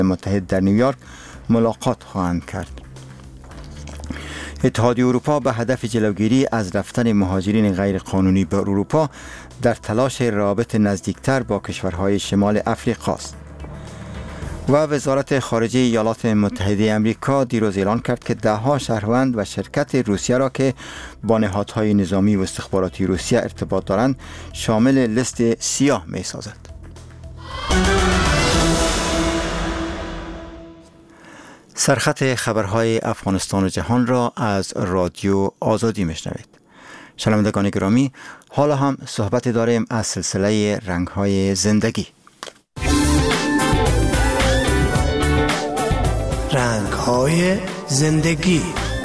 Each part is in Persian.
متحد در نیویورک ملاقات خواهند کرد. اتحادیه اروپا به هدف جلوگیری از رفتن مهاجرین غیرقانونی به اروپا در تلاش روابط نزدیکتر با کشورهای شمال افریقا است. و وزارت خارجه ایالات متحده آمریکا دیروز اعلان کرد که ده‌ها شهروند و شرکت روسیه را که با نهادهای نظامی و استخباراتی روسیه ارتباط دارند شامل لیست سیاه می سازد. سرخط خبرهای افغانستان و جهان را از رادیو آزادی میشنوید. شنوندگان گرامی، حالا هم صحبت داریم از سلسله رنگ‌های زندگی. رنگ‌های زندگی.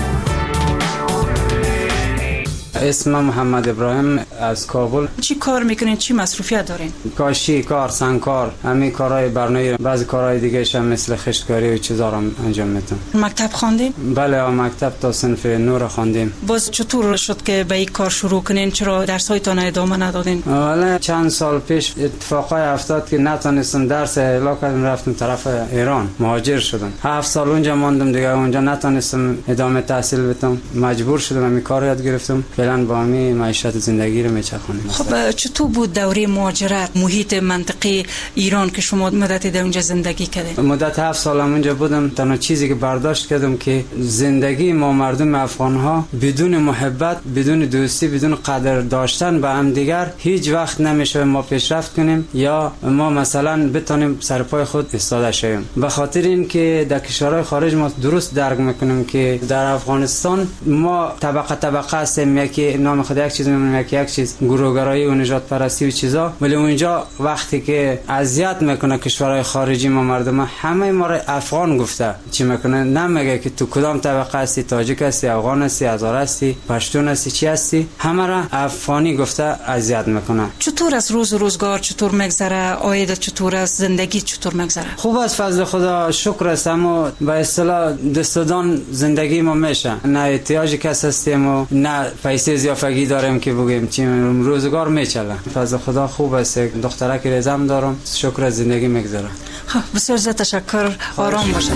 اسمم محمد ابراهیم از کابل. چی کار میکنین؟ چی مصروفیت دارین؟ کاشی کار، سنگکار، همین کارهای برنامه، بعضی کارهای دیگه هم مثل خشتکاری و چیزا رو انجام میدم. مکتب خواندین؟ بله، مکتب تا صنف 9 خواندیم. باز چطور شد که به این کار شروع کنین؟ چرا درس‌هایتان ادامه ندادین؟ ولی چند سال پیش اتفاقای افتاد که نتونستم درس اعلا کردم، رفتم طرف ایران، مهاجر شدم. 7 سال اونجا ماندم دیگه، اونجا نتونستم ادامه تحصیل بدم. مجبور شدم همین کار یاد گرفتم. با همین معیشت زندگی رو میچرخونیم. خب چطور بود دوره مهاجرت، محیط منطقه ایران که شما مدتی در اونجا زندگی کردین؟ مدت 7 سال اونجا بودم. تنها چیزی که برداشت کردم که زندگی ما مردم افغان ها بدون محبت، بدون دوستی، بدون قدر داشتن به هم دیگر هیچ وقت نمیشه ما پیشرفت کنیم یا ما مثلا بتونیم سر پای خود ایستاده شویم. به خاطر این که در کشورهای خارج ما درست درک میکنیم که در افغانستان ما طبقه هستیم، یکی نام خود یک چیز میمونه، یک چیز گروهگرایی و نجات پرستی و چیزا. ولی اونجا وقتی که اذیت میکنه کشورهای خارجی ما مردم، همه ما را افغان گفته چی میکنه، نمیگه که تو کدام طبقه هستی، تاجیک هستی، افغان هستی، هزاره هستی، پشتون هستی، چی هستی، همه را افغانی گفته اذیت میکنه. چطور از روزگار چطور میگذره؟ عاید چطور از زندگی چطور میگذره؟ خوب از فضل خدا شکر است، اما به اصطلاح دستدان زندگی ما میشه، نه احتیاجی کس هستیم و نه پیسه زیافگی داریم که بگیم چی، روزگار میچله. فضل خدا خوب است. دخترک رزم دارم، شکر از زندگی میگذره. بسیار زیاد تشکر. آرام باشید.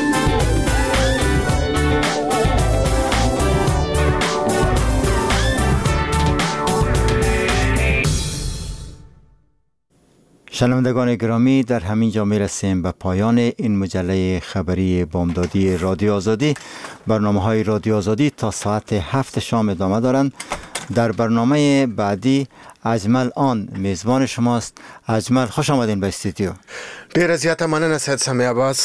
شنوندگان گرامی، در همین جا میرسیم به پایان این مجله خبری بامدادی رادیو آزادی. برنامه‌های رادیو آزادی تا ساعت 7 شام ادامه دارند. در برنامه بعدی اجمل آن میزبان شماست. اجمل، خوش آمدین به استودیو. ډیر زیاته مننه سید سمیع عباس.